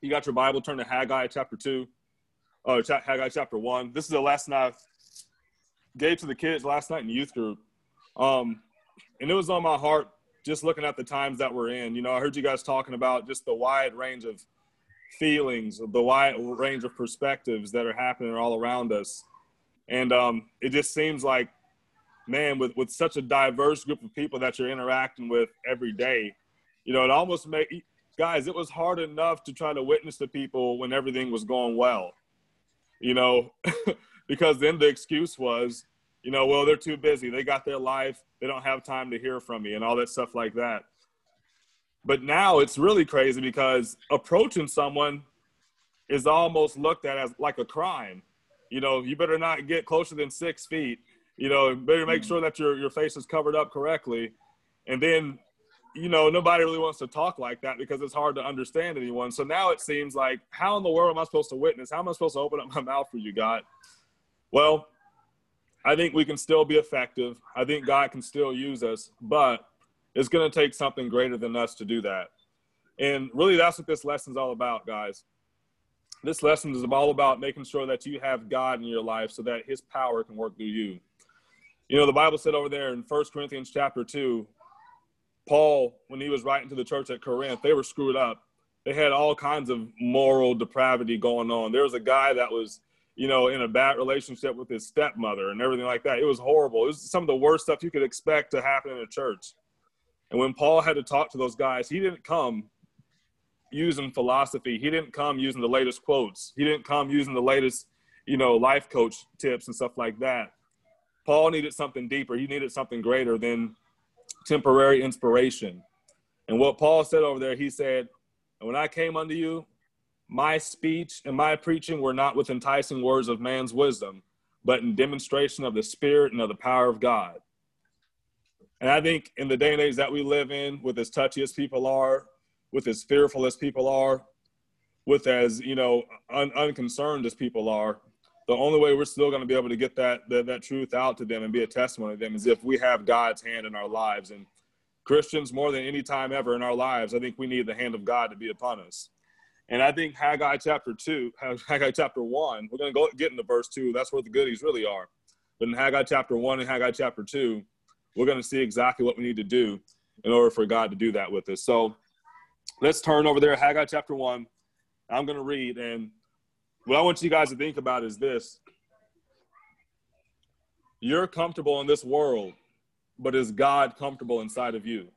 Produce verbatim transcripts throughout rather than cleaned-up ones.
you got your Bible, turn to Haggai chapter two. Oh, Haggai chapter one. This is a lesson I gave to the kids last night in youth group. Um, and it was on my heart just looking at the times that we're in. You know, I heard you guys talking about just the wide range of feelings, the wide range of perspectives that are happening all around us. And um, it just seems like, man, with, with such a diverse group of people that you're interacting with every day, you know, it almost make guys, it was hard enough to try to witness to people when everything was going well, you know, because then the excuse was, you know, well, they're too busy. They got their life. They don't have time to hear from me and all that stuff like that. But now it's really crazy because approaching someone is almost looked at as like a crime. You know, you better not get closer than six feet. You know, better make sure that your, your face is covered up correctly. And then, you know, nobody really wants to talk like that because it's hard to understand anyone. So now it seems like, how in the world am I supposed to witness? How am I supposed to open up my mouth for you, God? Well, I think we can still be effective. I think God can still use us, but it's going to take something greater than us to do that. And really, that's what this lesson is all about, guys. This lesson is all about making sure that you have God in your life so that his power can work through you. You know, the Bible said over there in First Corinthians chapter two, Paul, when he was writing to the church at Corinth, they were screwed up. They had all kinds of moral depravity going on. There was a guy that was, you know, in a bad relationship with his stepmother and everything like that. It was horrible. It was some of the worst stuff you could expect to happen in a church. And when Paul had to talk to those guys, he didn't come using philosophy. He didn't come using the latest quotes. He didn't come using the latest, you know, life coach tips and stuff like that. Paul needed something deeper. He needed something greater than temporary inspiration. And what Paul said over there, he said, when I came unto you, my speech and my preaching were not with enticing words of man's wisdom, but in demonstration of the Spirit and of the power of God. And I think in the day and age that we live in, with as touchy as people are, with as fearful as people are, with as, you know, un- unconcerned as people are, the only way we're still going to be able to get that, that that truth out to them and be a testimony to them is if we have God's hand in our lives. And Christians, more than any time ever in our lives, I think we need the hand of God to be upon us. And I think Haggai chapter two, Haggai chapter one, we're going to go get into verse two. That's where the goodies really are. But in Haggai chapter one and Haggai chapter two, we're going to see exactly what we need to do in order for God to do that with us. So let's turn over there, Haggai chapter one. I'm going to read, and what I want you guys to think about is this. You're comfortable in this world, but is God comfortable inside of you?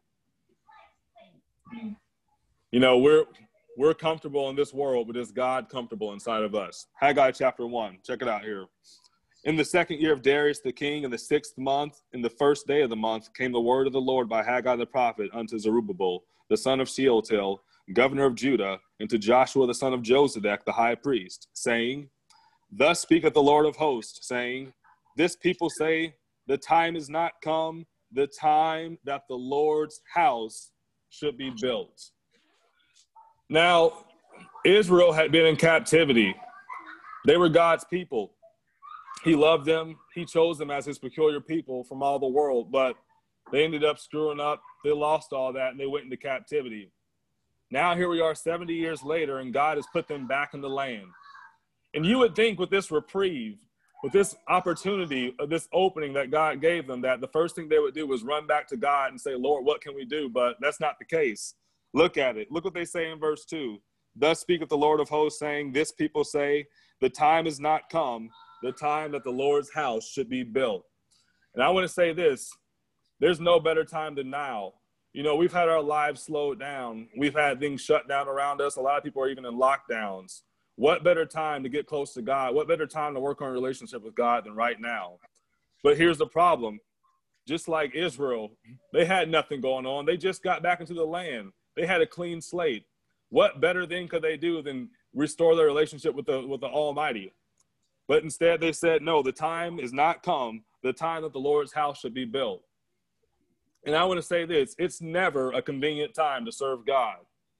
You know, we're we're comfortable in this world, but is God comfortable inside of us? Haggai chapter one. Check it out here. In the second year of Darius the king, in the sixth month, in the first day of the month, came the word of the Lord by Haggai the prophet unto Zerubbabel, the son of Shealtiel, governor of Judah, and to Joshua the son of Josedek, the high priest, saying, Thus speaketh the Lord of hosts, saying, This people say, the time is not come, the time that the Lord's house should be built. Now, Israel had been in captivity. They were God's people. He loved them. He chose them as his peculiar people from all the world, but they ended up screwing up. They lost all that, and they went into captivity. Now here we are seventy years later, and God has put them back in the land. And you would think with this reprieve, with this opportunity, this opening that God gave them, that the first thing they would do was run back to God and say, Lord, what can we do? But that's not the case. Look at it. Look what they say in verse two. Thus speaketh the Lord of hosts, saying, This people say, the time is not come, the time that the Lord's house should be built. And I want to say this, there's no better time than now. You know, we've had our lives slowed down. We've had things shut down around us. A lot of people are even in lockdowns. What better time to get close to God? What better time to work on a relationship with God than right now? But here's the problem. Just like Israel, they had nothing going on. They just got back into the land. They had a clean slate. What better thing could they do than restore their relationship with the, with the Almighty? But instead they said, no, the time is not come, the time that the Lord's house should be built. And I want to say this, it's never a convenient time to serve God.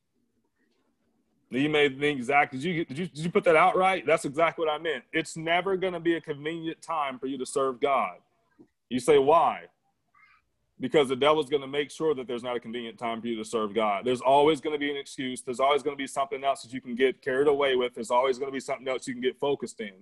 You may think, Zach, did you, did you, did you put that out right? That's exactly what I meant. It's never going to be a convenient time for you to serve God. You say, why? because the devil's going to make sure that there's not a convenient time for you to serve God. There's always going to be an excuse. There's always going to be something else that you can get carried away with. There's always going to be something else you can get focused in.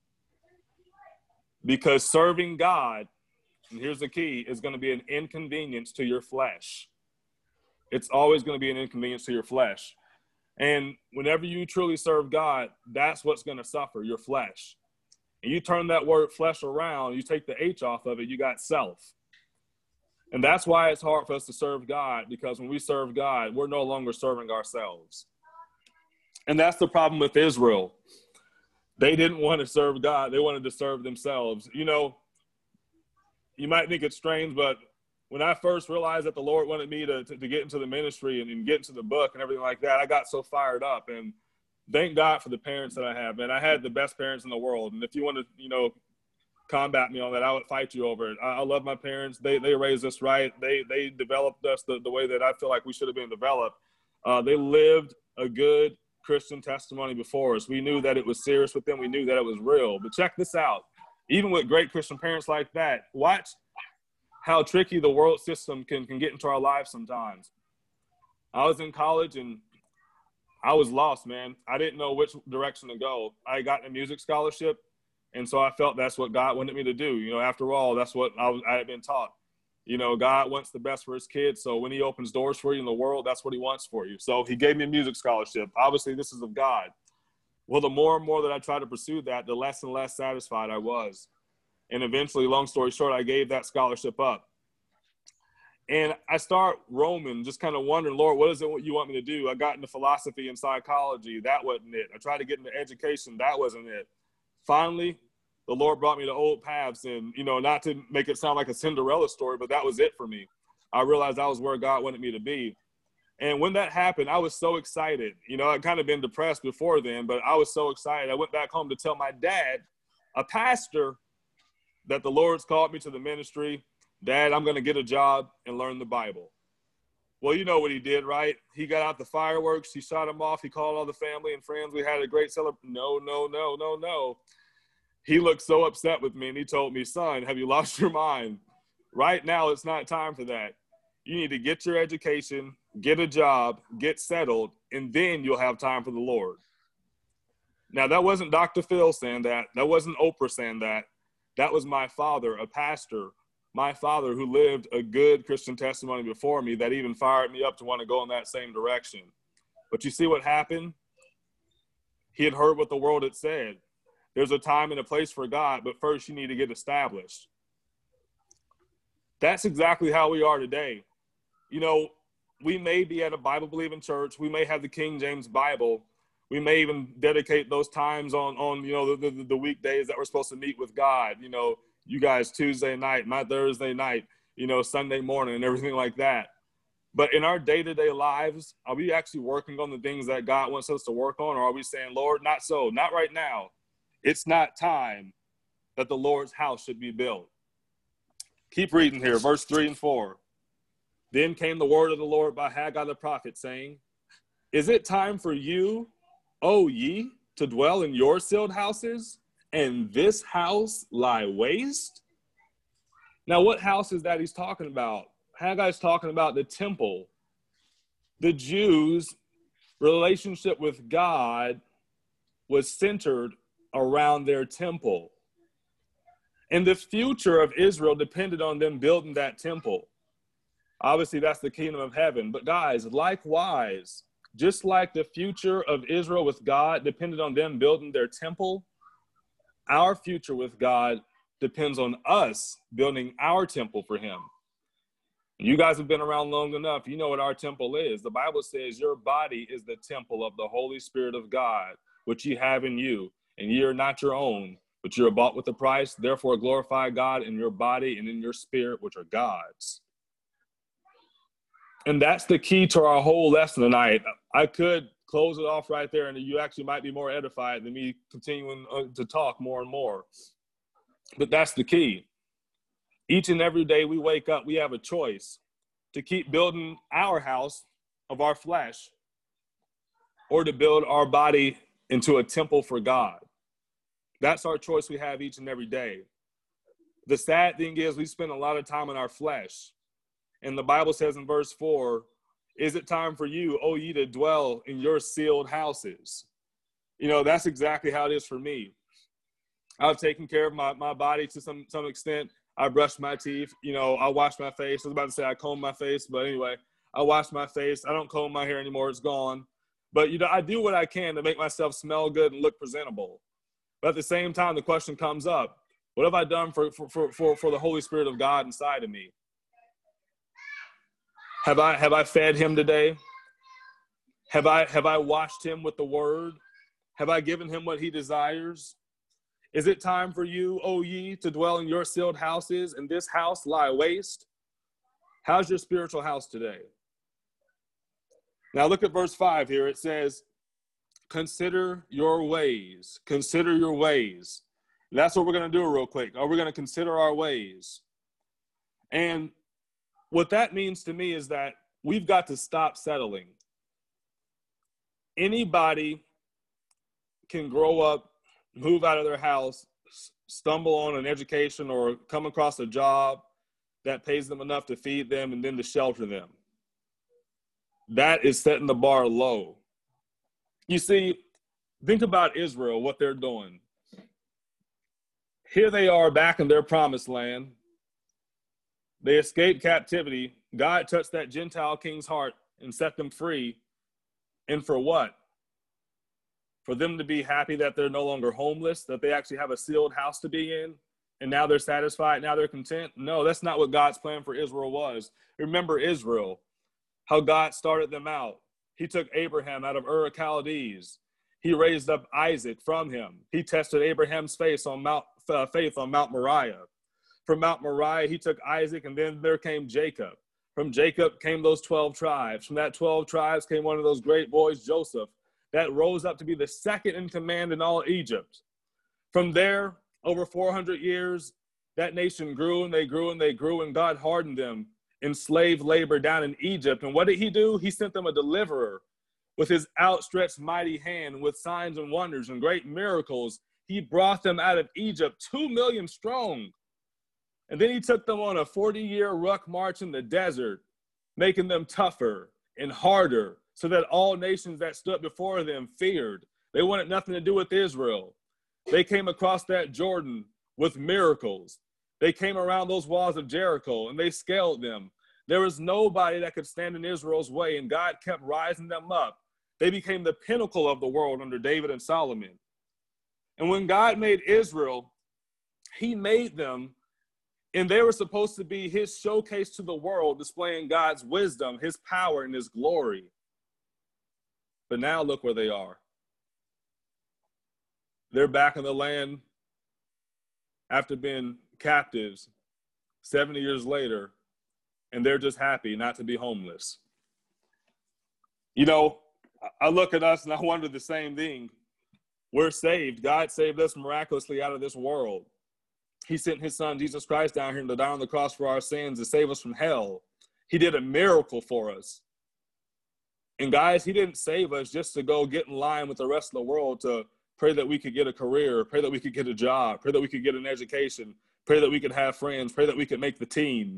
Because serving God, and here's the key, is going to be an inconvenience to your flesh. It's always going to be an inconvenience to your flesh. And whenever you truly serve God, that's what's going to suffer, your flesh. And you turn that word flesh around, you take the H off of it, you got self. And that's why it's hard for us to serve God, because when we serve God, we're no longer serving ourselves. And that's the problem with Israel. They didn't want to serve God. They wanted to serve themselves. You know, you might think it's strange, but when I first realized that the Lord wanted me to, to, to get into the ministry and, and get into the book and everything like that, I got so fired up. And thank God for the parents that I have. Man, I had the best parents in the world. And if you want to, you know, combat me on that, I would fight you over it. I, I love my parents. They they raised us right. They they developed us the, the way that I feel like we should have been developed. Uh, they lived a good Christian testimony before us. We knew that it was serious with them. We knew that it was real. But check this out. Even with great Christian parents like that, watch how tricky the world system can, can get into our lives sometimes. I was in college and I was lost, man. I didn't know which direction to go. I got a music scholarship, and so I felt that's what God wanted me to do. You know, after all, that's what I, was, I had been taught. You know, God wants the best for his kids. So when he opens doors for you in the world, that's what he wants for you. So he gave me a music scholarship. Obviously, this is of God. Well, the more and more that I tried to pursue that, the less and less satisfied I was. And eventually, long story short, I gave that scholarship up. And I start roaming, just kind of wondering, Lord, what is it what you want me to do? I got into philosophy and psychology. That wasn't it. I tried to get into education. That wasn't it. Finally, the Lord brought me to old paths, and, you know, not to make it sound like a Cinderella story, but that was it for me. I realized that was where God wanted me to be. And when that happened, I was so excited. You know, I'd kind of been depressed before then, but I was so excited. I went back home to tell my dad, a pastor, that the Lord's called me to the ministry. Dad, I'm going to get a job and learn the Bible. Well, you know what he did, right? He got out the fireworks. He shot them off. He called all the family and friends. We had a great celebration. No, no, no, no, no. He looked so upset with me, and he told me, son, have you lost your mind? Right now, it's not time for that. You need to get your education, get a job, get settled, and then you'll have time for the Lord. Now, that wasn't Doctor Phil saying that. That wasn't Oprah saying that. That was my father, a pastor, my father who lived a good Christian testimony before me that even fired me up to want to go in that same direction. But you see what happened? He had heard what the world had said. There's a time and a place for God, but first you need to get established. That's exactly how we are today. You know, we may be at a Bible-believing church. We may have the King James Bible. We may even dedicate those times on, on you know, the, the, the weekdays that we're supposed to meet with God. You know, you guys Tuesday night, my Thursday night, you know, Sunday morning and everything like that. But in our day-to-day lives, are we actually working on the things that God wants us to work on? Or are we saying, Lord, not so, not right now. It's not time that the Lord's house should be built. Keep reading here, verse three and four. Then came the word of the Lord by Haggai the prophet, saying, is it time for you, O ye, to dwell in your sealed houses, and this house lie waste? Now, what house is that he's talking about? Haggai's talking about the temple. The Jews' relationship with God was centered around their temple. And the future of Israel depended on them building that temple. Obviously, that's the kingdom of heaven. But guys, likewise, just like the future of Israel with God depended on them building their temple, our future with God depends on us building our temple for him. You guys have been around long enough. You know what our temple is. The Bible says your body is the temple of the Holy Spirit of God, which ye have in you. And ye are not your own, but you are bought with a price. Therefore glorify God in your body and in your spirit, which are God's. And that's the key to our whole lesson tonight. I could close it off right there, and you actually might be more edified than me continuing to talk more and more. But that's the key. Each and every day we wake up, we have a choice to keep building our house of our flesh or to build our body into a temple for God. That's our choice we have each and every day. The sad thing is we spend a lot of time in our flesh. And the Bible says in verse four, is it time for you, O ye, to dwell in your sealed houses? You know, that's exactly how it is for me. I've taken care of my, my body to some, some extent. I brush my teeth. You know, I wash my face. I was about to say I comb my face, but anyway, I wash my face. I don't comb my hair anymore. It's gone. But, you know, I do what I can to make myself smell good and look presentable. But at the same time, the question comes up, what have I done for, for, for, for the Holy Spirit of God inside of me? Have I, have I fed him today? Have I, have I washed him with the word? Have I given him what he desires? Is it time for you, O ye, to dwell in your sealed houses, and this house lie waste? How's your spiritual house today? Now look at verse five here. It says, consider your ways. Consider your ways. And that's what we're going to do real quick. Are we going to consider our ways? And what that means to me is that we've got to stop settling. Anybody can grow up, move out of their house, stumble on an education or come across a job that pays them enough to feed them and then to shelter them. That is setting the bar low. You see, think about Israel, what they're doing. Here they are back in their promised land. They escaped captivity. God touched that Gentile king's heart and set them free. And for what? For them to be happy that they're no longer homeless, that they actually have a sealed house to be in, and now they're satisfied, now they're content. No, that's not what God's plan for Israel was. Remember Israel, how God started them out. He took Abraham out of Ur of Chaldees. He raised up Isaac from him. He tested Abraham's faith on Mount, uh, faith on Mount Moriah. From Mount Moriah, he took Isaac, and then there came Jacob. From Jacob came those twelve tribes. From that twelve tribes came one of those great boys, Joseph, that rose up to be the second in command in all Egypt. From there, over four hundred years, that nation grew and they grew and they grew, and God hardened them in slave labor down in Egypt. And what did he do? He sent them a deliverer with his outstretched mighty hand, with signs and wonders and great miracles. He brought them out of Egypt, two million strong. And then he took them on a forty-year ruck march in the desert, making them tougher and harder, so that all nations that stood before them feared. They wanted nothing to do with Israel. They came across that Jordan with miracles. They came around those walls of Jericho and they scaled them. There was nobody that could stand in Israel's way, and God kept rising them up. They became the pinnacle of the world under David and Solomon. And when God made Israel, he made them, and they were supposed to be his showcase to the world, displaying God's wisdom, his power, and his glory. But now look where they are. They're back in the land after being captives seventy years later, and they're just happy not to be homeless. You know, I look at us and I wonder the same thing. We're saved. God saved us miraculously out of this world. He sent his son, Jesus Christ, down here to die on the cross for our sins to save us from hell. He did a miracle for us. And guys, he didn't save us just to go get in line with the rest of the world to pray that we could get a career, pray that we could get a job, pray that we could get an education, pray that we could have friends, pray that we could make the team.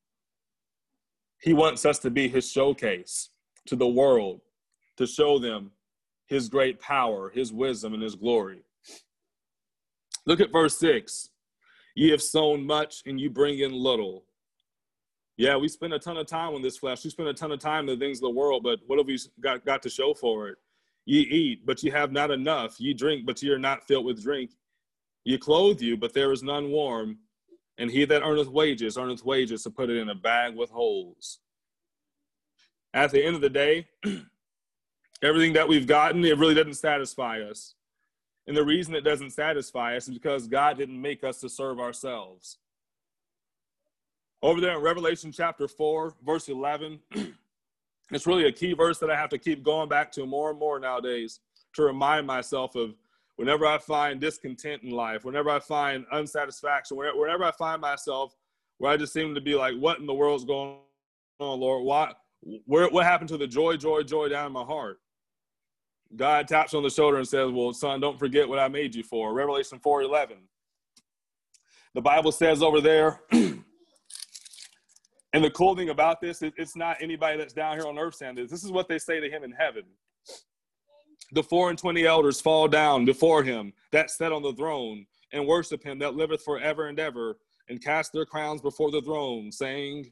He wants us to be his showcase to the world, to show them his great power, his wisdom, and his glory. Look at verse six. Ye have sown much and you bring in little. Yeah, we spend a ton of time on this flesh. We spend a ton of time in the things of the world, but what have we got, got to show for it? Ye eat, but ye have not enough. Ye drink, but ye are not filled with drink. Ye clothe you, but there is none warm. And he that earneth wages, earneth wages to put it in a bag with holes. At the end of the day, everything that we've gotten, it really doesn't satisfy us. And the reason it doesn't satisfy us is because God didn't make us to serve ourselves. Over there in Revelation chapter four, verse eleven, it's really a key verse that I have to keep going back to more and more nowadays to remind myself of whenever I find discontent in life, whenever I find unsatisfaction, whenever I find myself where I just seem to be like, what in the world's going on, Lord? Why, where, what happened to the joy, joy, joy down in my heart? God taps on the shoulder and says, well, son, don't forget what I made you for. Revelation four eleven. The Bible says over there, and And the cool thing about this, it, it's not anybody that's down here on earth saying this. This is what they say to him in heaven. The four and twenty elders fall down before him that sat on the throne and worship him that liveth forever and ever, and cast their crowns before the throne, saying,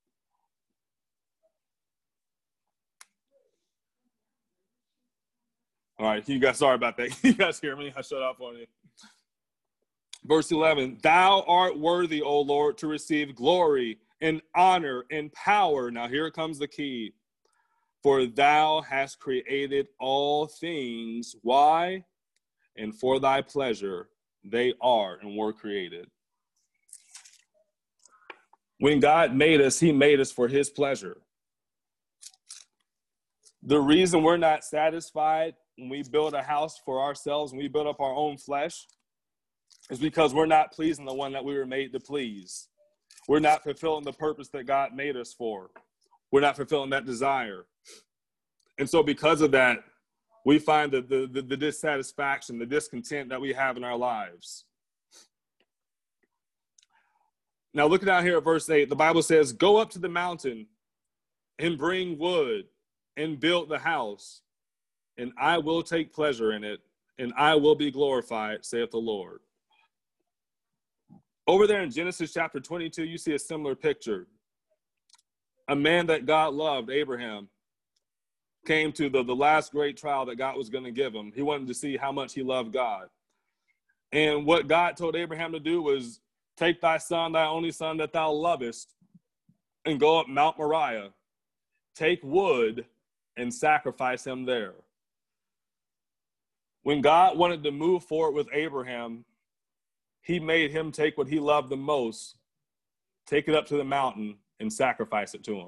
all right, you guys, sorry about that. You guys hear me? I shut off on you. Verse eleven, thou art worthy, O Lord, to receive glory and honor and power. Now here comes the key. For thou hast created all things. Why? And for thy pleasure they are and were created. When God made us, he made us for his pleasure. The reason we're not satisfied when we build a house for ourselves, when we build up our own flesh, is because we're not pleasing the one that we were made to please. We're not fulfilling the purpose that God made us for. We're not fulfilling that desire. And so because of that, we find the, the, the, the dissatisfaction, the discontent that we have in our lives. Now, looking down here at verse eight, the Bible says, go up to the mountain and bring wood and build the house, and I will take pleasure in it, and I will be glorified, saith the Lord. Over there in Genesis chapter twenty-two, you see a similar picture. A man that God loved, Abraham, came to the, the last great trial that God was going to give him. He wanted to see how much he loved God. And what God told Abraham to do was, take thy son, thy only son that thou lovest, and go up Mount Moriah. Take wood and sacrifice him there. When God wanted to move forward with Abraham, he made him take what he loved the most, take it up to the mountain and sacrifice it to him.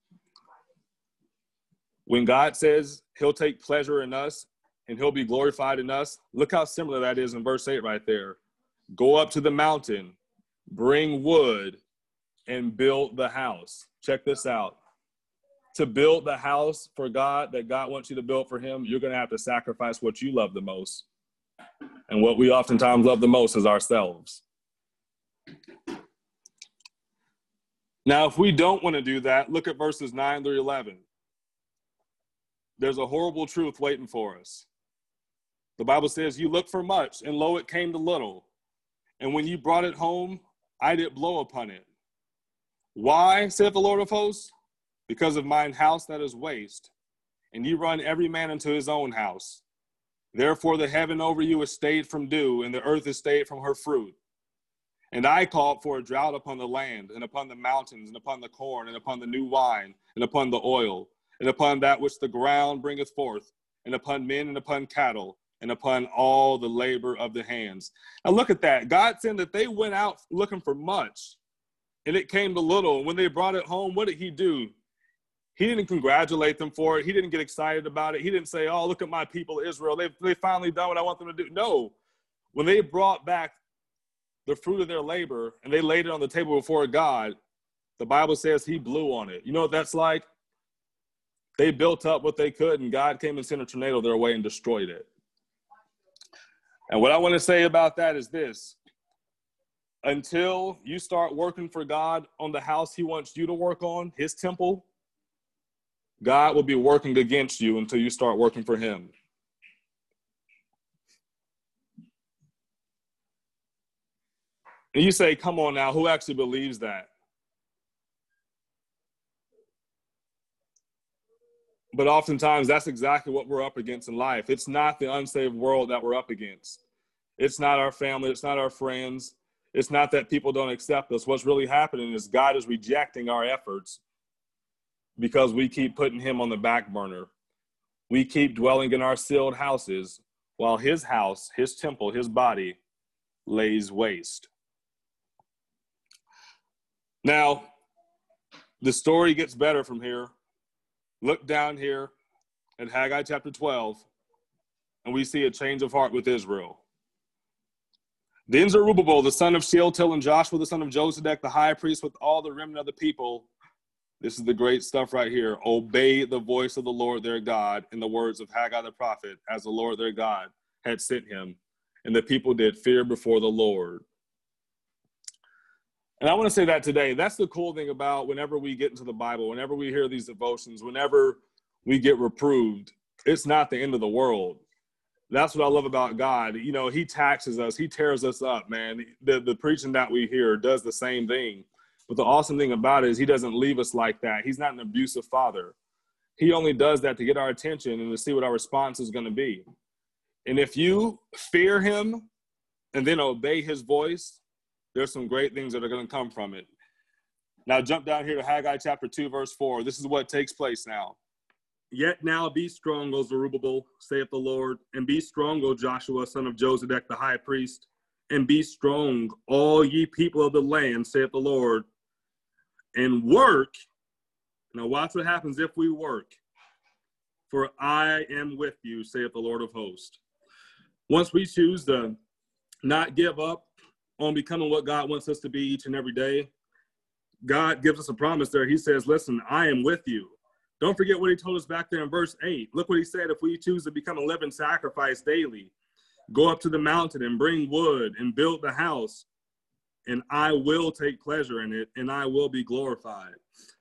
When God says he'll take pleasure in us and he'll be glorified in us, look how similar that is in verse eight right there. Go up to the mountain, bring wood, and build the house. Check this out. To build the house for God that God wants you to build for him, you're going to have to sacrifice what you love the most. And what we oftentimes love the most is ourselves. Now, if we don't want to do that, look at verses nine through eleven. There's a horrible truth waiting for us. The Bible says, you look for much, and lo, it came to little. And when you brought it home, I did blow upon it. Why, saith the Lord of hosts? Because of mine house that is waste, and ye run every man into his own house. Therefore the heaven over you is stayed from dew, and the earth is stayed from her fruit. And I called for a drought upon the land, and upon the mountains, and upon the corn, and upon the new wine, and upon the oil, and upon that which the ground bringeth forth, and upon men, and upon cattle, and upon all the labor of the hands. Now look at that. God said that they went out looking for much, and it came to little. And when they brought it home, what did he do? He didn't congratulate them for it. He didn't get excited about it. He didn't say, oh, look at my people, Israel. They've, they finally done what I want them to do. No. When they brought back the fruit of their labor and they laid it on the table before God, the Bible says he blew on it. You know what that's like? They built up what they could, and God came and sent a tornado their way and destroyed it. And what I want to say about that is this. Until you start working for God on the house he wants you to work on, his temple, God will be working against you until you start working for him. And you say, come on now, who actually believes that? But oftentimes, that's exactly what we're up against in life. It's not the unsaved world that we're up against. It's not our family. It's not our friends. It's not that people don't accept us. What's really happening is God is rejecting our efforts because we keep putting him on the back burner. We keep dwelling in our sealed houses while his house, his temple, his body lays waste. Now, the story gets better from here. Look down here at Haggai chapter twelve, and we see a change of heart with Israel. Then Zerubbabel, the son of Shealtiel, and Joshua, the son of Josedek, the high priest, with all the remnant of the people, this is the great stuff right here, obey the voice of the Lord their God in the words of Haggai the prophet, as the Lord their God had sent him. And the people did fear before the Lord. And I want to say that today. That's the cool thing about whenever we get into the Bible, whenever we hear these devotions, whenever we get reproved, it's not the end of the world. That's what I love about God. You know, he taxes us. He tears us up, man. The, the preaching that we hear does the same thing. But the awesome thing about it is he doesn't leave us like that. He's not an abusive father. He only does that to get our attention and to see what our response is going to be. And if you fear him and then obey his voice, there's some great things that are going to come from it. Now jump down here to Haggai chapter two, verse four. This is what takes place now. Yet now be strong, O Zerubbabel, saith the Lord, and be strong, O Joshua, son of Josedek, the high priest, and be strong, all ye people of the land, saith the Lord, and work. Now watch what happens if we work. For I am with you, saith the Lord of hosts. Once we choose to not give up on becoming what God wants us to be each and every day, God gives us a promise there. He says, listen, I am with you. Don't forget what he told us back there in verse eight. Look what he said, if we choose to become a living sacrifice daily, go up to the mountain and bring wood and build the house, and I will take pleasure in it, and I will be glorified.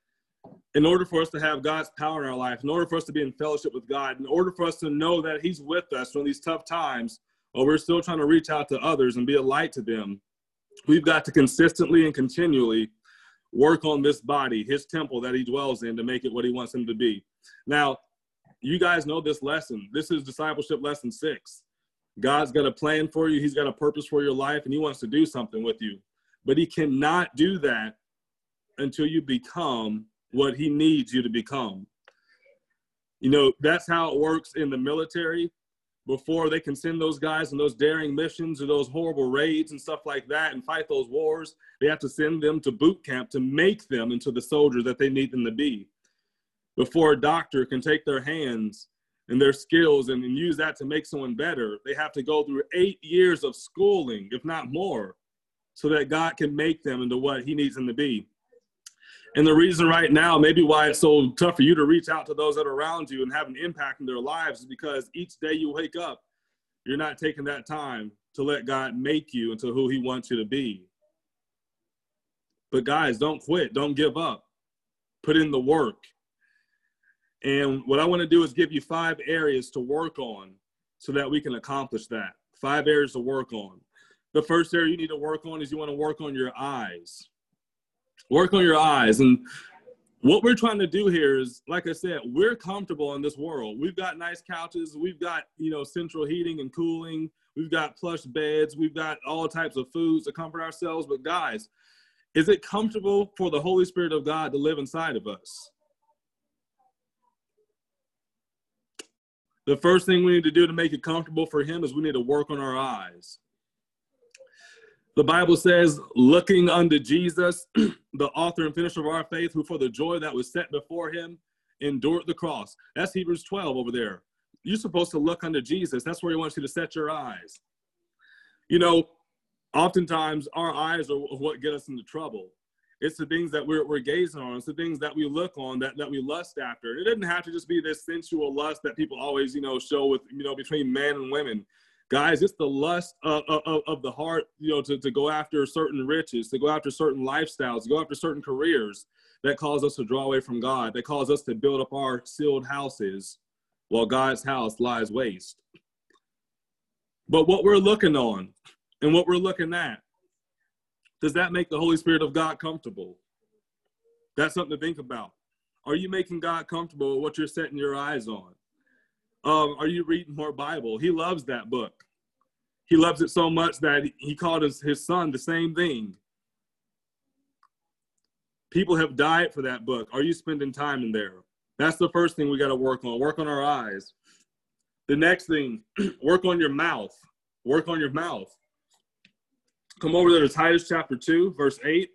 In order for us to have God's power in our life, in order for us to be in fellowship with God, in order for us to know that he's with us during these tough times, or we're still trying to reach out to others and be a light to them, we've got to consistently and continually work on this body, his temple that he dwells in, to make it what he wants him to be. Now, you guys know this lesson. This is discipleship lesson six. God's got a plan for you. He's got a purpose for your life, and he wants to do something with you. But he cannot do that until you become what he needs you to become. You know, that's how it works in the military. Before they can send those guys on those daring missions or those horrible raids and stuff like that and fight those wars, they have to send them to boot camp to make them into the soldiers that they need them to be. Before a doctor can take their hands and their skills and, and use that to make someone better, they have to go through eight years of schooling, if not more, so that God can make them into what he needs them to be. And the reason right now, maybe why it's so tough for you to reach out to those that are around you and have an impact in their lives, is because each day you wake up, you're not taking that time to let God make you into who he wants you to be. But guys, don't quit. Don't give up. Put in the work. And what I want to do is give you five areas to work on so that we can accomplish that. Five areas to work on. The first area you need to work on is you want to work on your eyes. Work on your eyes. And what we're trying to do here is, like I said, we're comfortable in this world. We've got nice couches. We've got, you know, central heating and cooling. We've got plush beds. We've got all types of foods to comfort ourselves. But guys, is it comfortable for the Holy Spirit of God to live inside of us? The first thing we need to do to make it comfortable for him is we need to work on our eyes. The Bible says, looking unto Jesus, the author and finisher of our faith, who for the joy that was set before him endured the cross. That's Hebrews twelve over there. You're supposed to look unto Jesus. That's where he wants you to set your eyes. You know, oftentimes our eyes are what get us into trouble. It's the things that we're, we're gazing on. It's the things that we look on, that, that we lust after. It doesn't have to just be this sensual lust that people always, you know, show with, you know, between men and women. Guys, it's the lust of, of, of the heart, you know, to, to go after certain riches, to go after certain lifestyles, to go after certain careers that cause us to draw away from God, that cause us to build up our sealed houses while God's house lies waste. But what we're looking on and what we're looking at, does that make the Holy Spirit of God comfortable? That's something to think about. Are you making God comfortable with what you're setting your eyes on? Um, are you reading more Bible? He loves that book. He loves it so much that he called his, his son the same thing. People have died for that book. Are you spending time in there? That's the first thing we got to work on. Work on our eyes. The next thing, work on your mouth. Work on your mouth. Come over there to Titus chapter two, verse eight.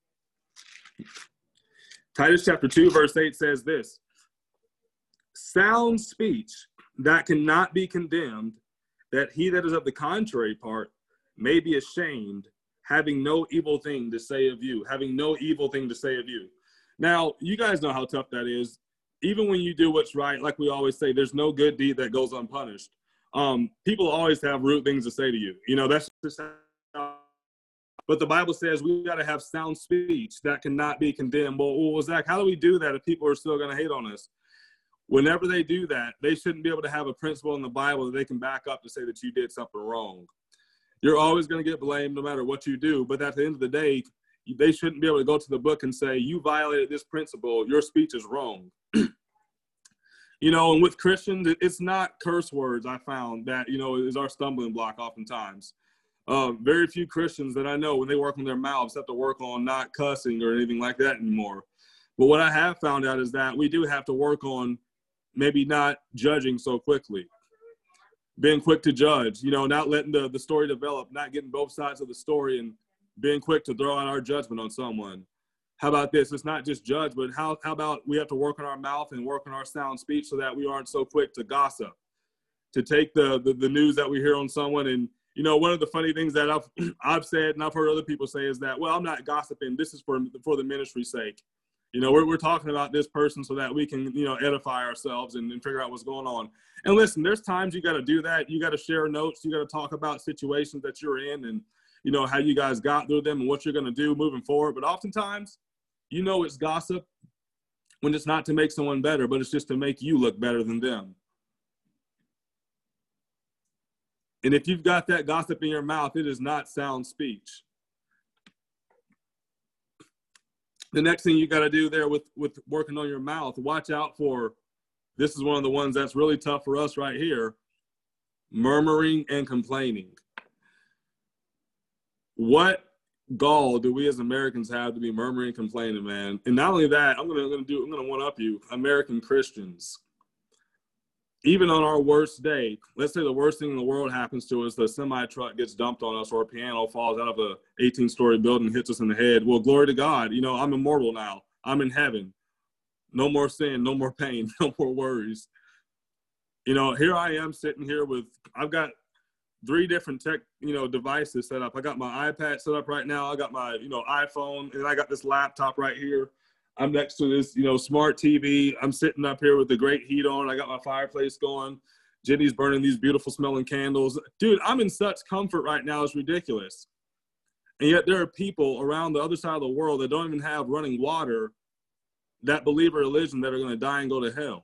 Titus chapter two, verse eight says this: sound speech that cannot be condemned, that he that is of the contrary part may be ashamed, having no evil thing to say of you, having no evil thing to say of you. Now, you guys know how tough that is. Even when you do what's right, like we always say, there's no good deed that goes unpunished. Um, people always have rude things to say to you. You know, that's just how But the Bible says we got to have sound speech that cannot be condemned. Well, well, Zach, how do we do that if people are still going to hate on us? Whenever they do that, they shouldn't be able to have a principle in the Bible that they can back up to say that you did something wrong. You're always going to get blamed no matter what you do. But at the end of the day, they shouldn't be able to go to the book and say, you violated this principle. Your speech is wrong. You know, and with Christians, it's not curse words, I found, that, you know, is our stumbling block oftentimes. Uh, very few Christians that I know, when they work on their mouths, have to work on not cussing or anything like that anymore. But what I have found out is that we do have to work on maybe not judging so quickly, being quick to judge, you know, not letting the, the story develop, not getting both sides of the story and being quick to throw out our judgment on someone. How about this? It's not just judge, but how, how about we have to work on our mouth and work on our sound speech so that we aren't so quick to gossip, to take the, the, the news that we hear on someone. And, you know, one of the funny things that I've, I've said and I've heard other people say is that, well, I'm not gossiping. This is for, for the ministry's sake. You know, we're, we're talking about this person so that we can, you know, edify ourselves and, and figure out what's going on. And listen, there's times you got to do that. You got to share notes. You got to talk about situations that you're in and, you know, how you guys got through them and what you're going to do moving forward. But oftentimes, you know, it's gossip when it's not to make someone better, but it's just to make you look better than them. And if you've got that gossip in your mouth, it is not sound speech. The next thing you got to do there with, with working on your mouth, watch out for, this is one of the ones that's really tough for us right here, murmuring and complaining. What gall do we as Americans have to be murmuring and complaining, man? And not only that, I'm gonna, I'm gonna do, I'm gonna one up you, American Christians. Even on our worst day, let's say the worst thing in the world happens to us, the semi truck gets dumped on us or a piano falls out of a eighteen story building and hits us in the head. Well, glory to God, you know, I'm immortal now. I'm in heaven. No more sin, no more pain, no more worries. You know, here I am sitting here with, I've got three different tech, you know, devices set up. I got my iPad set up right now. I got my, you know, iPhone, and I got this laptop right here. I'm next to this, you know, smart T V. I'm sitting up here with the great heat on. I got my fireplace going. Jenny's burning these beautiful smelling candles. Dude, I'm in such comfort right now. It's ridiculous. And yet there are people around the other side of the world that don't even have running water that believe a religion that are going to die and go to hell.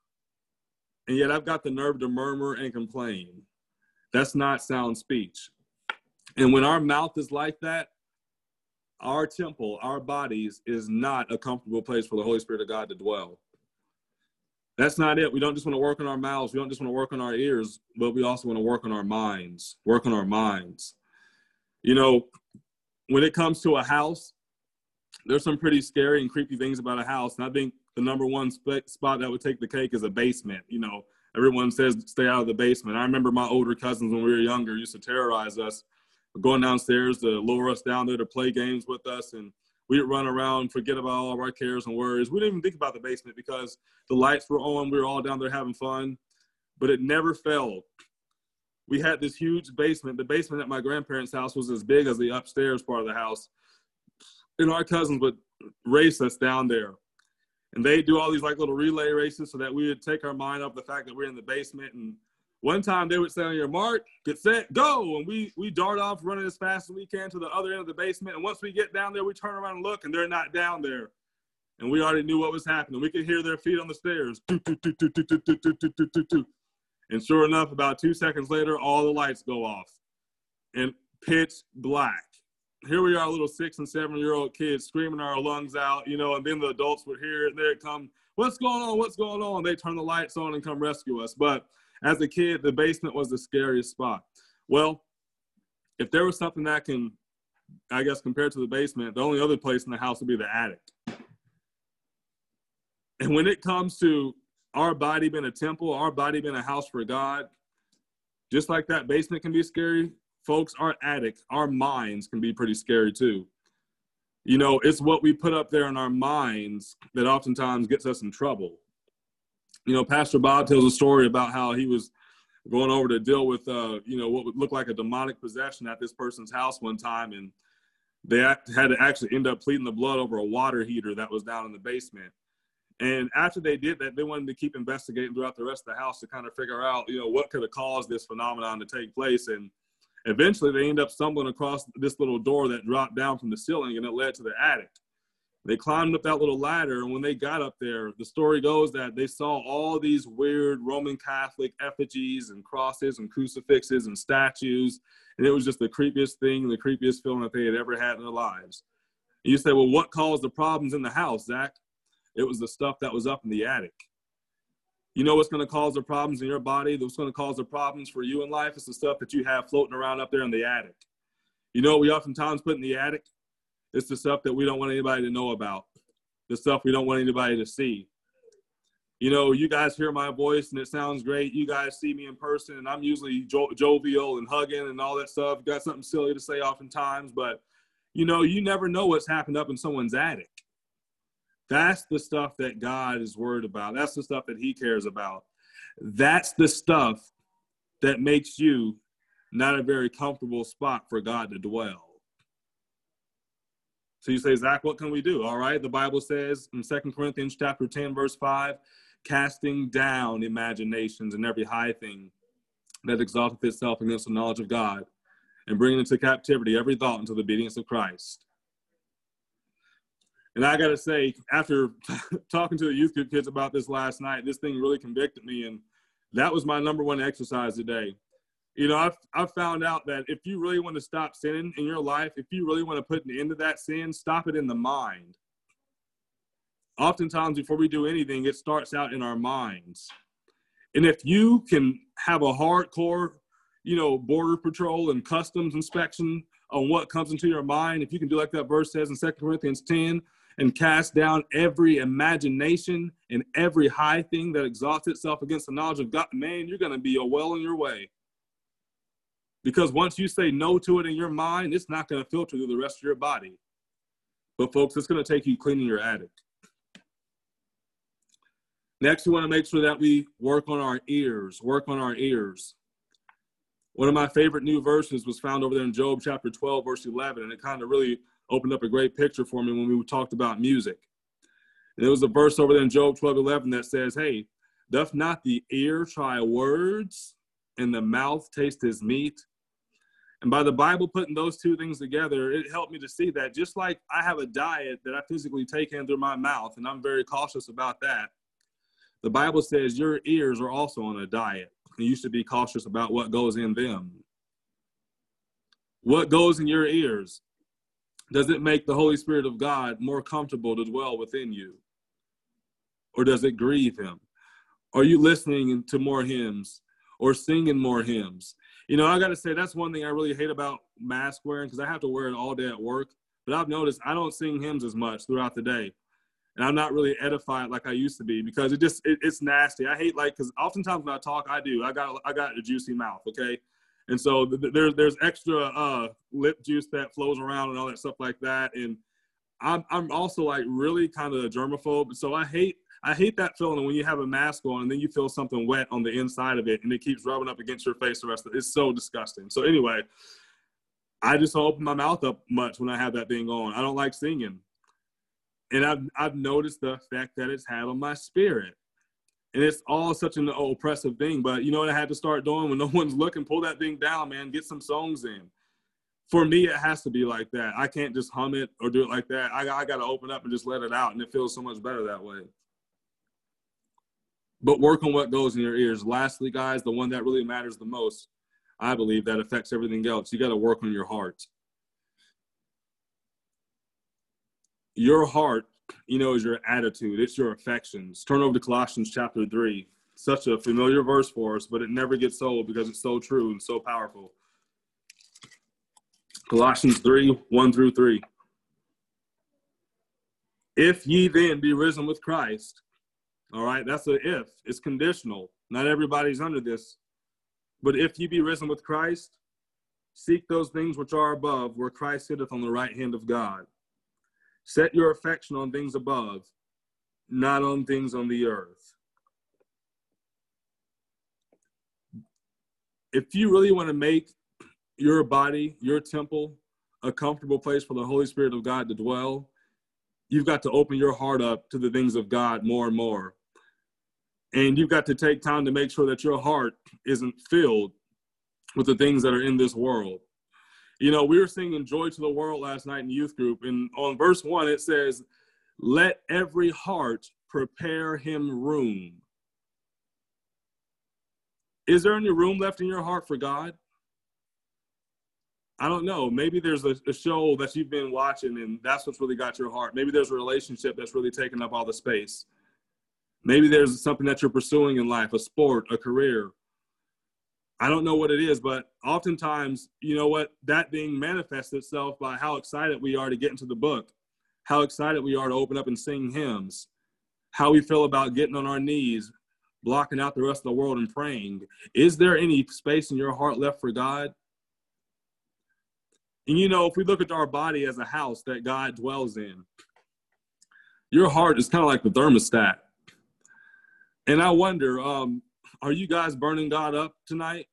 And yet I've got the nerve to murmur and complain. That's not sound speech. And when our mouth is like that, our temple, our bodies, is not a comfortable place for the Holy Spirit of God to dwell. That's not it. We don't just want to work on our mouths. We don't just want to work on our ears, but we also want to work on our minds, work on our minds. You know, when it comes to a house, there's some pretty scary and creepy things about a house. And I think the number one sp- spot that would take the cake is a basement. You know, everyone says stay out of the basement. I remember my older cousins when we were younger used to terrorize us, going downstairs to lure us down there to play games with us. And we'd run around, forget about all of our cares and worries. We didn't even think about the basement because the lights were on. We were all down there having fun, but it never failed. We had this huge basement. The basement at my grandparents' house was as big as the upstairs part of the house. And our cousins would race us down there. And they do all these like little relay races so that we would take our mind off the fact that we're in the basement. And one time they would say, on your mark, get set, go. And we we dart off running as fast as we can to the other end of the basement. And once we get down there, we turn around and look, and they're not down there. And we already knew what was happening. We could hear their feet on the stairs. And sure enough, about two seconds later, all the lights go off. And pitch black. Here we are, little six and seven-year-old kids screaming our lungs out, you know, and then the adults would hear it, and there it come, what's going on, what's going on? They turn the lights on and come rescue us. But as a kid, the basement was the scariest spot. Well, if there was something that can, I guess, compared to the basement, the only other place in the house would be the attic. And when it comes to our body being a temple, our body being a house for God, just like that basement can be scary, folks, our attic, our minds can be pretty scary too. You know, it's what we put up there in our minds that oftentimes gets us in trouble. You know, Pastor Bob tells a story about how he was going over to deal with, uh, you know, what would look like a demonic possession at this person's house one time. And they had to actually end up pleading the blood over a water heater that was down in the basement. And after they did that, they wanted to keep investigating throughout the rest of the house to kind of figure out, you know, what could have caused this phenomenon to take place. And Eventually, they end up stumbling across this little door that dropped down from the ceiling, and it led to the attic. They climbed up that little ladder, and when they got up there, the story goes that they saw all these weird Roman Catholic effigies and crosses and crucifixes and statues, and it was just the creepiest thing, the creepiest feeling that they had ever had in their lives. And you say, well, what caused the problems in the house, Zach? It was the stuff that was up in the attic. You know what's going to cause the problems in your body? What's going to cause the problems for you in life? It's the stuff that you have floating around up there in the attic. You know what we oftentimes put in the attic? It's the stuff that we don't want anybody to know about, the stuff we don't want anybody to see. You know, you guys hear my voice and it sounds great. You guys see me in person and I'm usually jo- jovial and hugging and all that stuff. Got something silly to say oftentimes, but, you know, you never know what's happened up in someone's attic. That's the stuff that God is worried about. That's the stuff that he cares about. That's the stuff that makes you not a very comfortable spot for God to dwell. So you say, Zach, what can we do? All right, the Bible says in Second Corinthians chapter ten, verse five, casting down imaginations and every high thing that exalteth itself against the knowledge of God, and bringing into captivity every thought into the obedience of Christ. And I got to say, after talking to the youth group kids about this last night, this thing really convicted me, and that was my number one exercise today. You know, I've, I've found out that if you really want to stop sinning in your life, if you really want to put an end to that sin, stop it in the mind. Oftentimes, before we do anything, it starts out in our minds. And if you can have a hardcore, you know, border patrol and customs inspection on what comes into your mind, if you can do like that verse says in Second Corinthians ten, and cast down every imagination and every high thing that exalts itself against the knowledge of God, man, you're going to be well on your way. Because once you say no to it in your mind, it's not going to filter through the rest of your body. But folks, it's going to take you cleaning your attic. Next, we want to make sure that we work on our ears, work on our ears. One of my favorite new verses was found over there in Job chapter twelve, verse eleven, and it kind of really opened up a great picture for me when we talked about music. And there was a verse over there in Job twelve, eleven that says, hey, doth not the ear try words, and the mouth taste his meat? And by the Bible putting those two things together, it helped me to see that just like I have a diet that I physically take in through my mouth, and I'm very cautious about that, the Bible says your ears are also on a diet, and you should be cautious about what goes in them. What goes in your ears? Does it make the Holy Spirit of God more comfortable to dwell within you? Or does it grieve him? Are you listening to more hymns or singing more hymns? You know, I got to say, that's one thing I really hate about mask wearing, because I have to wear it all day at work. But I've noticed I don't sing hymns as much throughout the day. And I'm not really edified like I used to be, because it just, it, it's nasty. I hate, like, because oftentimes when I talk, I do. I got I got a juicy mouth, okay? And so th- there, there's extra uh, lip juice that flows around and all that stuff like that. And I'm I'm also, like, really kind of a germaphobe. So I hate I hate that feeling when you have a mask on and then you feel something wet on the inside of it and it keeps rubbing up against your face the rest of it. It's so disgusting. So anyway, I just don't open my mouth up much when I have that thing on. I don't like singing. And I've, I've noticed the effect that it's had on my spirit. And it's all such an oppressive thing. But you know what I had to start doing when no one's looking? Pull that thing down, man. Get some songs in. For me, it has to be like that. I can't just hum it or do it like that. I, I got to open up and just let it out. And it feels so much better that way. But work on what goes in your ears. Lastly, guys, the one that really matters the most, I believe, that affects everything else. You got to work on your heart. Your heart, you know, is your attitude. It's your affections. Turn over to Colossians chapter three. Such a familiar verse for us, but it never gets old because it's so true and so powerful. Colossians three, one through three. If ye then be risen with Christ. All right, that's a if. It's conditional. Not everybody's under this. But if ye be risen with Christ, seek those things which are above, where Christ sitteth on the right hand of God. Set your affection on things above, not on things on the earth. If you really want to make your body, your temple, a comfortable place for the Holy Spirit of God to dwell, you've got to open your heart up to the things of God more and more. And you've got to take time to make sure that your heart isn't filled with the things that are in this world. You know, we were singing Joy to the World last night in youth group, and on verse one, it says, let every heart prepare him room. Is there any room left in your heart for God? I don't know. Maybe there's a, a show that you've been watching and that's what's really got your heart. Maybe there's a relationship that's really taking up all the space. Maybe there's something that you're pursuing in life, a sport, a career. I don't know what it is, but oftentimes, you know what, that being manifests itself by how excited we are to get into the book, how excited we are to open up and sing hymns, how we feel about getting on our knees, blocking out the rest of the world and praying. Is there any space in your heart left for God? And you know, if we look at our body as a house that God dwells in, your heart is kind of like the thermostat. And I wonder, um, are you guys burning God up tonight?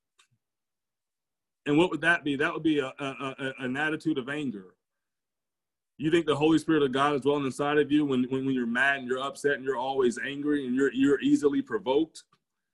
And what would that be? That would be a, a, a, an attitude of anger. You think the Holy Spirit of God is dwelling inside of you when, when, when you're mad and you're upset and you're always angry and you're, you're easily provoked?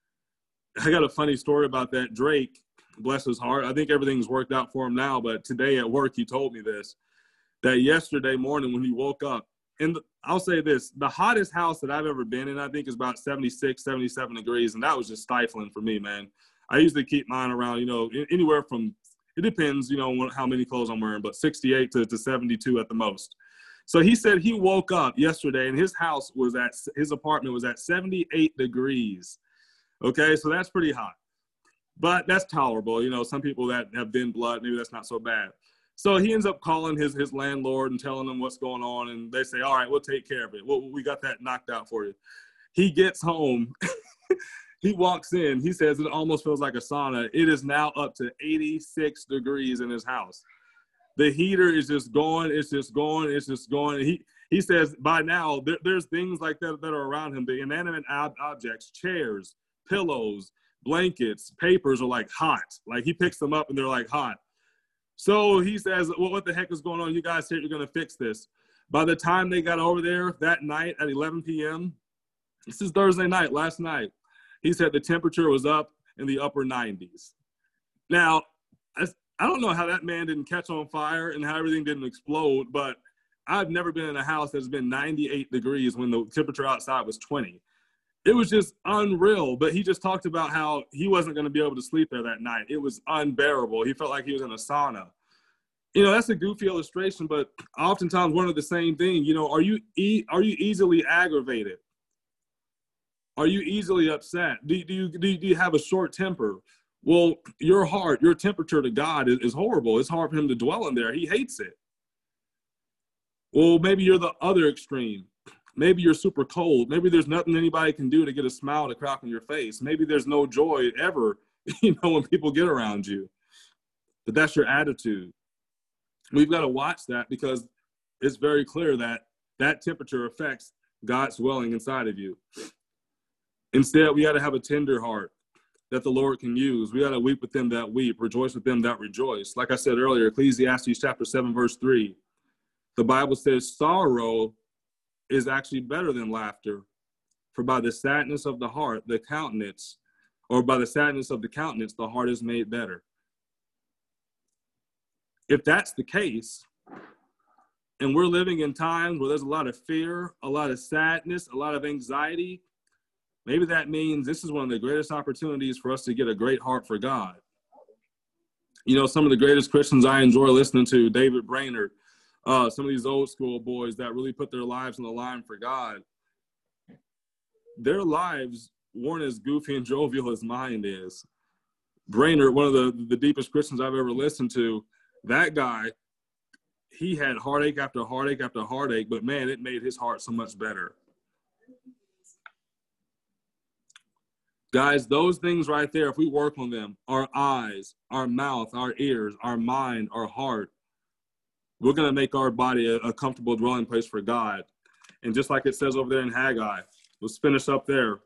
I got a funny story about that. Drake, bless his heart, I think everything's worked out for him now, but today at work he told me this, that yesterday morning when he woke up, and I'll say this, the hottest house that I've ever been in, I think, is about seventy-six, seventy-seven degrees, and that was just stifling for me, man. I usually keep mine around, you know, anywhere from, it depends, you know, how many clothes I'm wearing, but sixty-eight to, to seventy-two at the most. So he said he woke up yesterday and his house was at, his apartment was at seventy-eight degrees. Okay, so that's pretty hot. But that's tolerable. You know, some people that have thin blood, maybe that's not so bad. So he ends up calling his, his landlord and telling them what's going on. And they say, all right, we'll take care of it. We'll, we got that knocked out for you. He gets home. He walks in. He says it almost feels like a sauna. It is now up to eighty-six degrees in his house. The heater is just going. It's just going. It's just going. He he says by now there, there's things like that that are around him. The inanimate ob- objects, chairs, pillows, blankets, papers are like hot. Like he picks them up and they're like hot. So he says, well, what the heck is going on? You guys said you're going to fix this. By the time they got over there that night at eleven p.m., this is Thursday night, last night, he said the temperature was up in the upper nineties. Now, I don't know how that man didn't catch on fire and how everything didn't explode, but I've never been in a house that's been ninety-eight degrees when the temperature outside was twenty. It was just unreal, but he just talked about how he wasn't going to be able to sleep there that night. It was unbearable. He felt like he was in a sauna. You know, that's a goofy illustration, but oftentimes one of the same thing. You know, are you e- are you easily aggravated? Are you easily upset? Do, do, you, do, you, do you have a short temper? Well, your heart, your temperature to God is, is horrible. It's hard for him to dwell in there. He hates it. Well, maybe you're the other extreme. Maybe you're super cold. Maybe there's nothing anybody can do to get a smile to crack on your face. Maybe there's no joy ever, you know, when people get around you. But that's your attitude. We've got to watch that because it's very clear that that temperature affects God's dwelling inside of you. Instead, we got to have a tender heart that the Lord can use. We got to weep with them that weep, rejoice with them that rejoice. Like I said earlier, Ecclesiastes chapter seven, verse three, the Bible says sorrow is actually better than laughter, for by the sadness of the heart, the countenance, or by the sadness of the countenance, the heart is made better. If that's the case, and we're living in times where there's a lot of fear, a lot of sadness, a lot of anxiety, maybe that means this is one of the greatest opportunities for us to get a great heart for God. You know, some of the greatest Christians I enjoy listening to, David Brainerd, uh, some of these old school boys that really put their lives on the line for God, their lives weren't as goofy and jovial as mine is. Brainerd, one of the, the deepest Christians I've ever listened to, that guy, he had heartache after heartache after heartache, but man, it made his heart so much better. Guys, those things right there, if we work on them, our eyes, our mouth, our ears, our mind, our heart, we're going to make our body a, a comfortable dwelling place for God. And just like it says over there in Haggai, let's finish up there.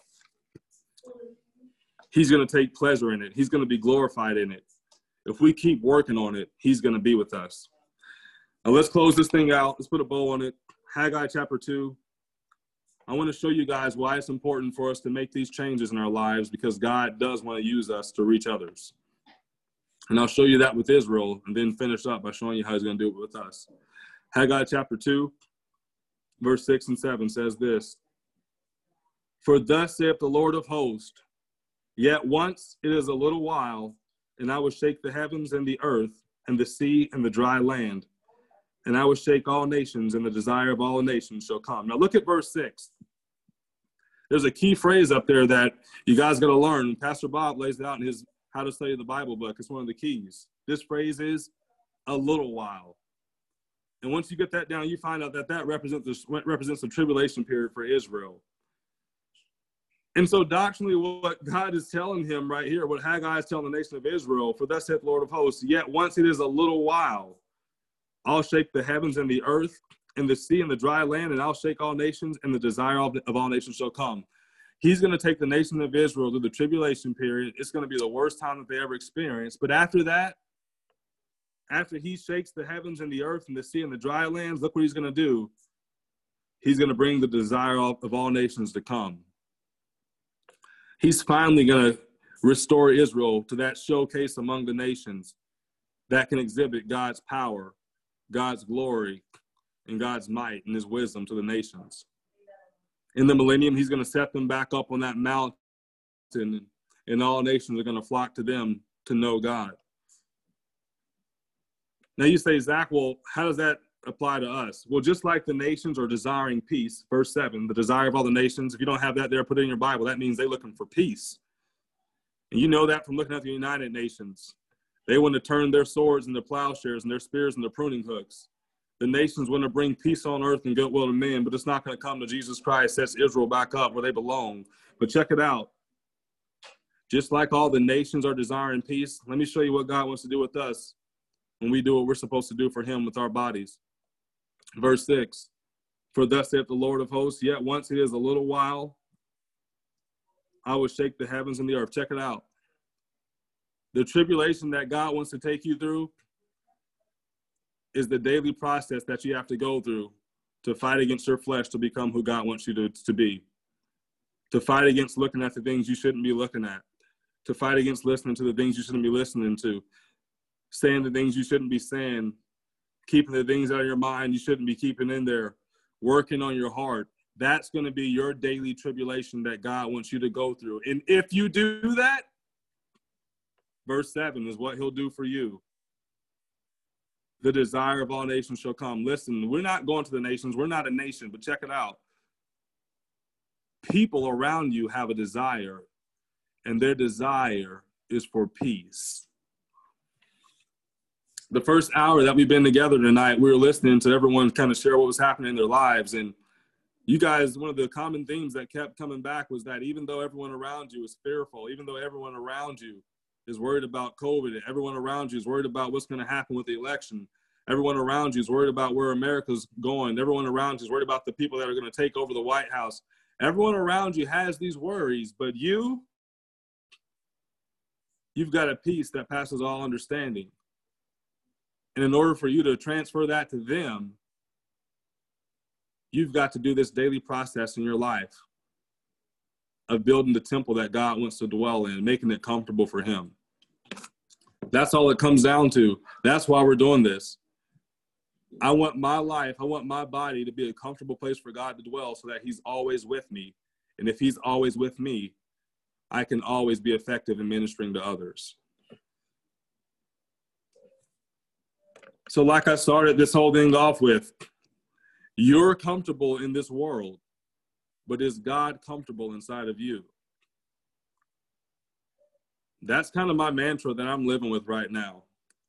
He's going to take pleasure in it. He's going to be glorified in it. If we keep working on it, he's going to be with us. Now let's close this thing out. Let's put a bow on it. Haggai chapter two. I want to show you guys why it's important for us to make these changes in our lives, because God does want to use us to reach others. And I'll show you that with Israel and then finish up by showing you how he's going to do it with us. Haggai chapter two, verse six and seven says this. For thus saith the Lord of hosts, yet once it is a little while, and I will shake the heavens and the earth and the sea and the dry land. And I will shake all nations, and the desire of all nations shall come. Now look at verse six. There's a key phrase up there that you guys got to learn. Pastor Bob lays it out in his How to Study the Bible book. It's one of the keys. This phrase is a little while. And once you get that down, you find out that that represents the, represents the tribulation period for Israel. And so doctrinally, what God is telling him right here, what Haggai is telling the nation of Israel, for thus saith the Lord of hosts, yet once it is a little while, I'll shake the heavens and the earth and the sea and the dry land, and I'll shake all nations, and the desire of, of all nations shall come. He's going to take the nation of Israel through the tribulation period. It's going to be the worst time that they ever experienced. But after that, after he shakes the heavens and the earth and the sea and the dry lands, look what he's going to do. He's going to bring the desire of, of all nations to come. He's finally going to restore Israel to that showcase among the nations that can exhibit God's power, God's glory, and God's might and his wisdom to the nations. In the millennium, he's going to set them back up on that mountain, and all nations are going to flock to them to know God. Now you say, Zach, well, how does that apply to us? Well, just like the nations are desiring peace, verse seven, the desire of all the nations, if you don't have that there, put it in your Bible. That means they're looking for peace. And you know that from looking at the United Nations. They want to turn their swords into plowshares and their spears into pruning hooks. The nations want to bring peace on earth and goodwill to men, but it's not going to come to Jesus Christ. Sets Israel back up where they belong. But check it out. Just like all the nations are desiring peace, let me show you what God wants to do with us when we do what we're supposed to do for him with our bodies. Verse six, for thus saith the Lord of hosts, yet once it is a little while, I will shake the heavens and the earth. Check it out. The tribulation that God wants to take you through is the daily process that you have to go through to fight against your flesh to become who God wants you to, to be. To fight against looking at the things you shouldn't be looking at. To fight against listening to the things you shouldn't be listening to. Saying the things you shouldn't be saying. Keeping the things out of your mind you shouldn't be keeping in there. Working on your heart. That's going to be your daily tribulation that God wants you to go through. And if you do that, verse seven is what he'll do for you. The desire of all nations shall come. Listen, we're not going to the nations. We're not a nation, but check it out. People around you have a desire, and their desire is for peace. The first hour that we've been together tonight, we were listening to everyone kind of share what was happening in their lives. And you guys, one of the common themes that kept coming back was that even though everyone around you is fearful, even though everyone around you is worried about COVID, everyone around you is worried about what's going to happen with the election, everyone around you is worried about where America's going, everyone around you is worried about the people that are going to take over the White House. Everyone around you has these worries, but you, you've got a peace that passes all understanding. And in order for you to transfer that to them, you've got to do this daily process in your life of building the temple that God wants to dwell in, making it comfortable for him. That's all it comes down to. That's why we're doing this. I want my life, I want my body to be a comfortable place for God to dwell so that he's always with me. And if he's always with me, I can always be effective in ministering to others. So like I started this whole thing off with, you're comfortable in this world, but is God comfortable inside of you? That's kind of my mantra that I'm living with right now.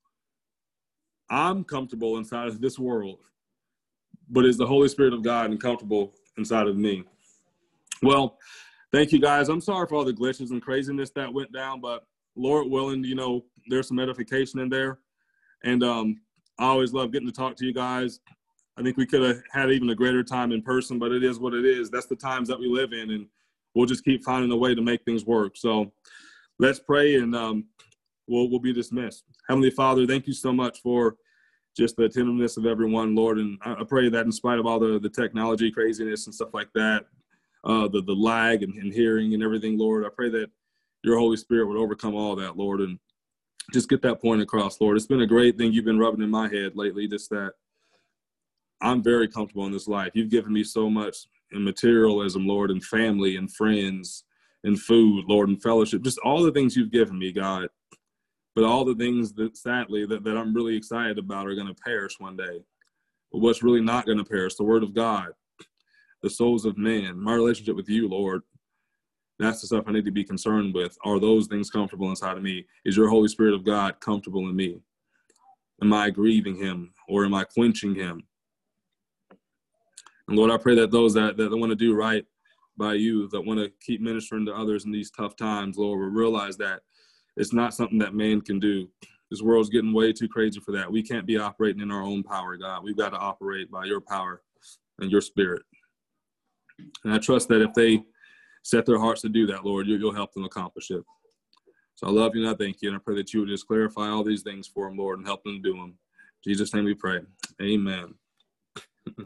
I'm comfortable inside of this world, but is the Holy Spirit of God comfortable inside of me? Well, thank you guys. I'm sorry for all the glitches and craziness that went down, but Lord willing, you know, there's some edification in there. And um, I always love getting to talk to you guys. I think we could have had even a greater time in person, but it is what it is. That's the times that we live in, and we'll just keep finding a way to make things work. So let's pray, and um, we'll, we'll be dismissed. Heavenly Father, thank you so much for just the attentiveness of everyone, Lord. And I, I pray that in spite of all the, the technology craziness and stuff like that, uh, the, the lag and, and hearing and everything, Lord, I pray that your Holy Spirit would overcome all that, Lord. And just get that point across, Lord. It's been a great thing you've been rubbing in my head lately, just that I'm very comfortable in this life. You've given me so much in materialism, Lord, and family and friends and food, Lord, and fellowship, just all the things you've given me, God. But all the things that, sadly, that, that I'm really excited about are going to perish one day. But what's really not going to perish, the word of God, the souls of men, my relationship with you, Lord, that's the stuff I need to be concerned with. Are those things comfortable inside of me? Is your Holy Spirit of God comfortable in me? Am I grieving him, or am I quenching him? And Lord, I pray that those that, that want to do right by you, that want to keep ministering to others in these tough times, Lord, will realize that it's not something that man can do. This world's getting way too crazy for that. We can't be operating in our own power, God. We've got to operate by your power and your spirit. And I trust that if they set their hearts to do that, Lord, you, you'll help them accomplish it. So I love you and I thank you. And I pray that you would just clarify all these things for them, Lord, and help them do them. In Jesus' name we pray. Amen.